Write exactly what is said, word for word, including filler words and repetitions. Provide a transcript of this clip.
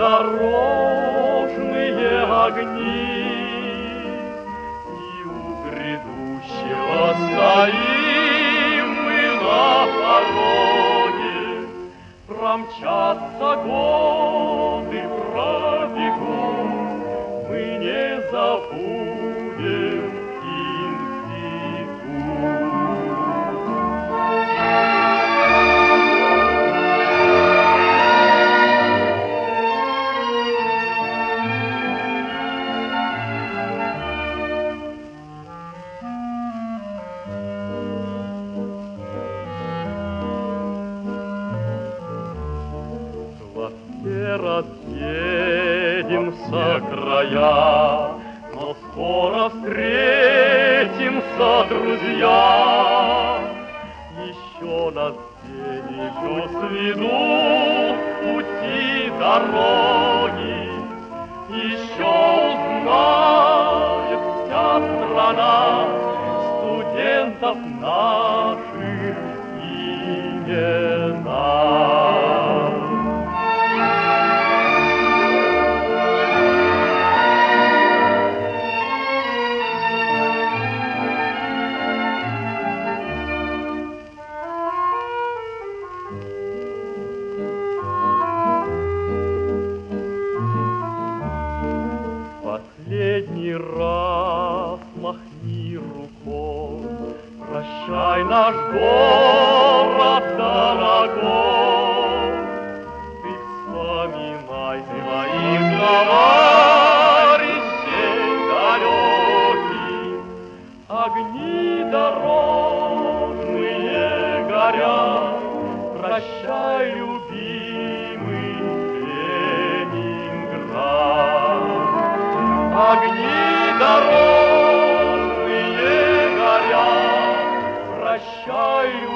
дорожные огни, и у грядущего стоим мы на пороге. Промчатся годы, пробегут, мы не забудем разъедемся края, но скоро встретимся, друзья. Еще нас где-нибудь сведут пути дороги, еще узнает вся страна студентов наших имена. Последний раз махни рукой, прощай, наш город дорогой. Ты вспоминай своих товарищей далеких, огни дорожные горят. Прощай, любимый Ленинград. Огни дорожные горят, прощай,